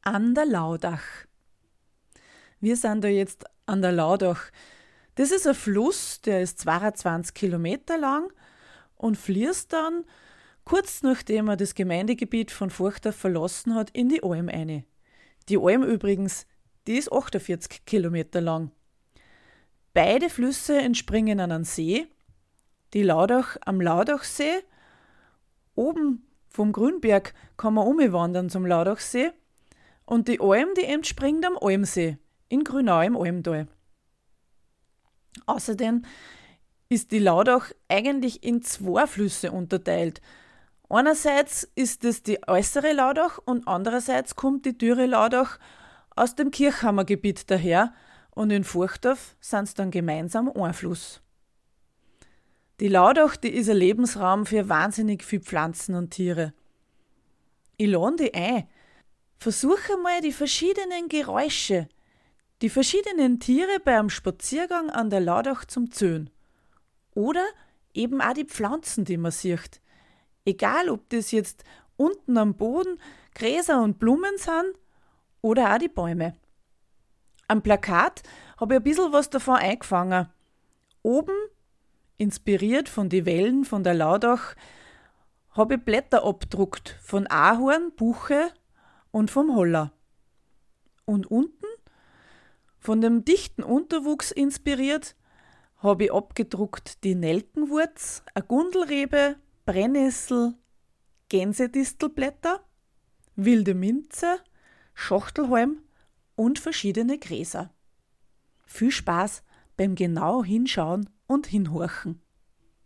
an der Laudach. Wir sind da jetzt an der Laudach. Das ist ein Fluss, der ist 22 Kilometer lang und fließt dann, kurz nachdem er das Gemeindegebiet von Furchtdorf verlassen hat, in die Alm ein. Die Alm übrigens, die ist 48 Kilometer lang. Beide Flüsse entspringen an einen See, die Laudach am Laudachsee. Oben vom Grünberg kann man umwandern zum Laudachsee und die Alm, die entspringt am Almsee in Grünau im Almtal. Außerdem ist die Laudach eigentlich in 2 Flüsse unterteilt. Einerseits ist es die äußere Laudach und andererseits kommt die Dürre Laudach aus dem Kirchhammer Gebiet daher und in Furchtdorf sind es dann gemeinsam ein Fluss. Die Laudach, die ist ein Lebensraum für wahnsinnig viele Pflanzen und Tiere. Ich lade dich ein, versuche mal die verschiedenen Geräusche, die verschiedenen Tiere beim Spaziergang an der Laudach zum Zählen. Oder eben auch die Pflanzen, die man sieht. Egal, ob das jetzt unten am Boden Gräser und Blumen sind oder auch die Bäume. Am Plakat habe ich ein bisschen was davon eingefangen. Oben, inspiriert von den Wellen von der Laudach, habe ich Blätter abgedruckt von Ahorn, Buche und vom Holler. Und unten, von dem dichten Unterwuchs inspiriert, habe ich abgedruckt die Nelkenwurz, eine Gundelrebe, Brennnessel, Gänsedistelblätter, wilde Minze, Schachtelhalm und verschiedene Gräser. Viel Spaß beim genau hinschauen und hinhorchen.